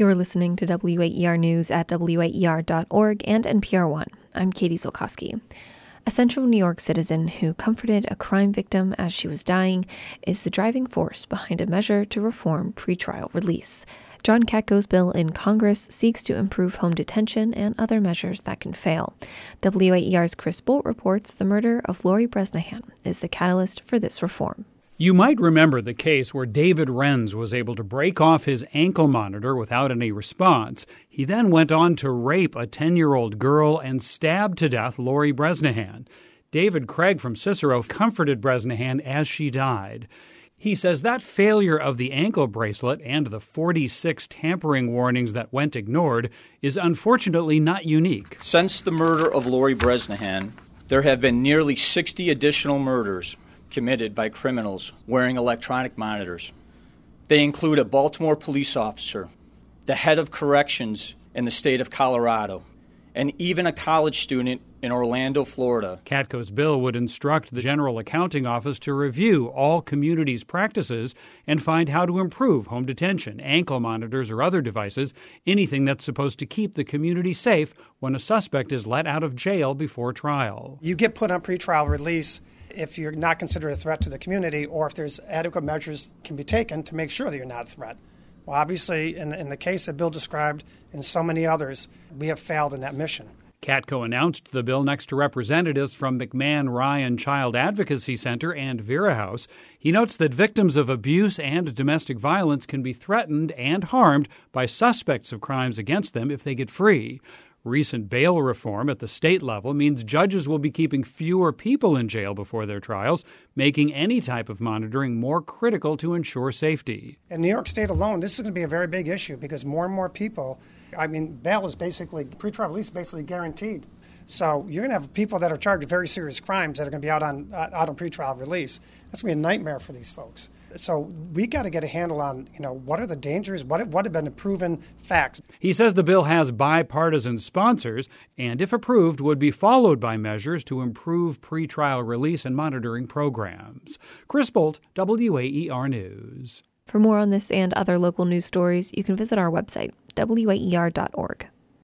You're listening to WAER News at WAER.org and NPR One. I'm Katie Zolkowski. A Central New York citizen who comforted a crime victim as she was dying is the driving force behind a measure to reform pretrial release. John Katko's bill in Congress seeks to improve home detention and other measures that can fail. WAER's Chris Bolt reports the murder of Lori Bresnahan is the catalyst for this reform. You might remember the case where David Renz was able to break off his ankle monitor without any response. He then went on to rape a 10-year-old girl and stab to death Lori Bresnahan. David Craig from Cicero comforted Bresnahan as she died. He says that failure of the ankle bracelet and the 46 tampering warnings that went ignored is unfortunately not unique. Since the murder of Lori Bresnahan, there have been nearly 60 additional murders committed by criminals wearing electronic monitors. They include a Baltimore police officer, the head of corrections in the state of Colorado, and even a college student in Orlando, Florida. Katko's bill would instruct the General Accounting Office to review all communities' practices and find how to improve home detention, ankle monitors, or other devices, anything that's supposed to keep the community safe when a suspect is let out of jail before trial. You get put on pretrial release if you're not considered a threat to the community or if there's adequate measures can be taken to make sure that you're not a threat. Well, obviously, in the case that Bill described and so many others, we have failed in that mission. Katko announced the bill next to representatives from McMahon Ryan Child Advocacy Center and Vera House. He notes that victims of abuse and domestic violence can be threatened and harmed by suspects of crimes against them if they get free. Recent bail reform at the state level means judges will be keeping fewer people in jail before their trials, making any type of monitoring more critical to ensure safety. In New York State alone, this is going to be a very big issue because more and more people, bail is basically, pretrial release is basically guaranteed. So you're going to have people that are charged with very serious crimes that are going to be out on pretrial release. That's going to be a nightmare for these folks. So we got to get a handle on, what are the dangers, what have been the proven facts. He says the bill has bipartisan sponsors and, if approved, would be followed by measures to improve pretrial release and monitoring programs. Chris Bolt, WAER News. For more on this and other local news stories, you can visit our website, waer.org.